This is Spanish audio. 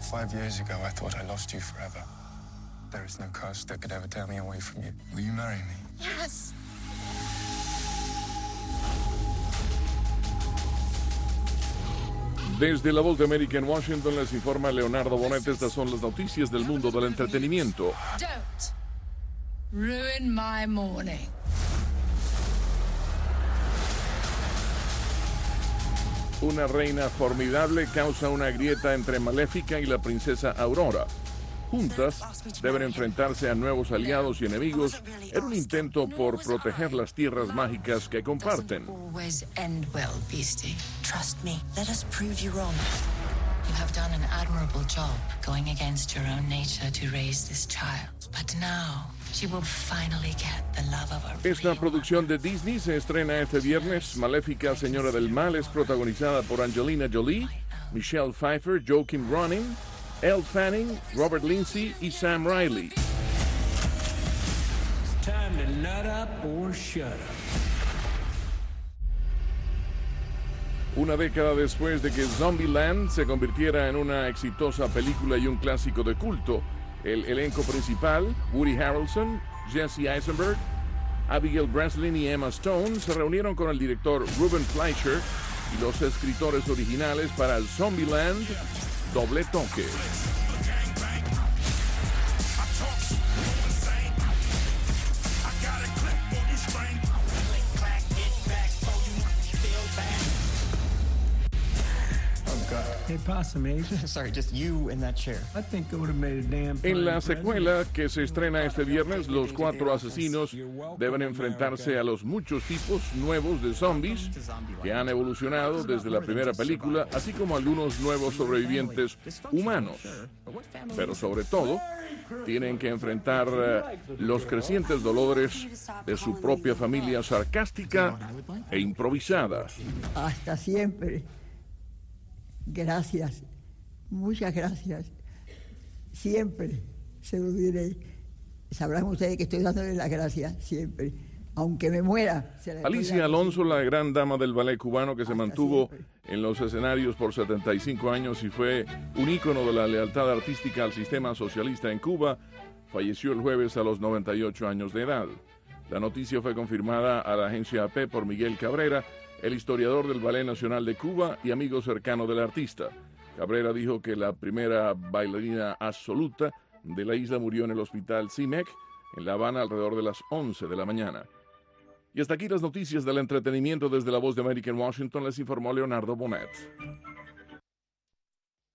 5 years ago, I thought I lost you forever. There is no curse that could ever tear me away from you. Will you marry me? Yes. Desde la Voz de América en Washington les informa Leonardo Bonet. Estas son las noticias del mundo del entretenimiento. Don't ruin my morning. Una reina formidable causa una grieta entre Maléfica y la princesa Aurora. Juntas deben enfrentarse a nuevos aliados y enemigos en un intento por proteger las tierras mágicas que comparten. Always end well, Beastie. Trust me. Let us prove you wrong. You have done an admirable job going against your own nature to raise this child. But now she will finally get the love of her. Esta producción de Disney se estrena este viernes. Maléfica, Señora del Mal, es protagonizada por Angelina Jolie, Michelle Pfeiffer, Joaquin Ronin, Elle Fanning, Robert Lindsay y Sam Riley. It's time to nut up or shut up. Una década después de que Zombieland se convirtiera en una exitosa película y un clásico de culto, el elenco principal, Woody Harrelson, Jesse Eisenberg, Abigail Breslin y Emma Stone, se reunieron con el director Ruben Fleischer y los escritores originales para Zombieland Doble Toque. Hey, Possum Ace. Sorry, just you in that chair. I think it would have made a damn En la fine secuela que se estrena este viernes, los 4 asesinos deben enfrentarse a los muchos tipos nuevos de zombies que han evolucionado desde la primera película, así como algunos nuevos sobrevivientes humanos. Pero sobre todo, tienen que enfrentar los crecientes dolores de su propia familia sarcástica e improvisada. Hasta siempre. Gracias, muchas gracias. Siempre se lo diré. Sabrán ustedes que estoy dándole las gracias siempre. Aunque me muera. Alicia Alonso, la gran dama del ballet cubano que se mantuvo en los escenarios por 75 años y fue un ícono de la lealtad artística al sistema socialista en Cuba, falleció el jueves a los 98 años de edad. La noticia fue confirmada a la agencia AP por Miguel Cabrera, el historiador del Ballet Nacional de Cuba y amigo cercano del artista. Cabrera dijo que la primera bailarina absoluta de la isla murió en el hospital CIMEC en La Habana alrededor de las 11 de la mañana. Y hasta aquí las noticias del entretenimiento desde la Voz de América en Washington, les informó Leonardo Bonet.